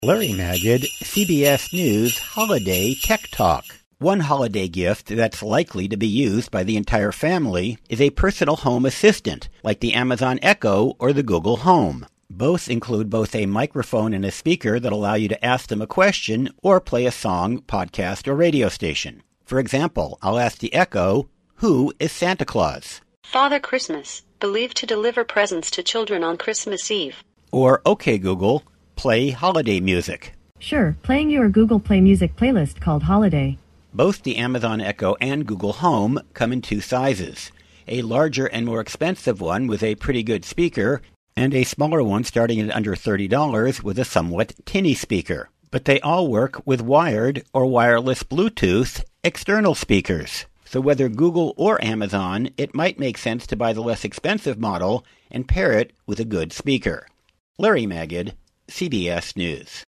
Larry Magid, CBS News Holiday Tech Talk. One holiday gift that's likely to be used by the entire family is a personal home assistant, like the Amazon Echo or the Google Home. Both include both a microphone and a speaker that allow you to ask them a question or play a song, podcast, or radio station. For example, I'll ask the Echo, "Who is Santa Claus?" Father Christmas, believed to deliver presents to children on Christmas Eve. Or, "Okay, Google, play holiday music." Sure, playing your Google Play Music playlist called Holiday. Both the Amazon Echo and Google Home come in two sizes. A larger and more expensive one with a pretty good speaker, and a smaller one starting at under $30 with a somewhat tinny speaker. But they all work with wired or wireless Bluetooth external speakers. So whether Google or Amazon, it might make sense to buy the less expensive model and pair it with a good speaker. Larry Magid, CBS News.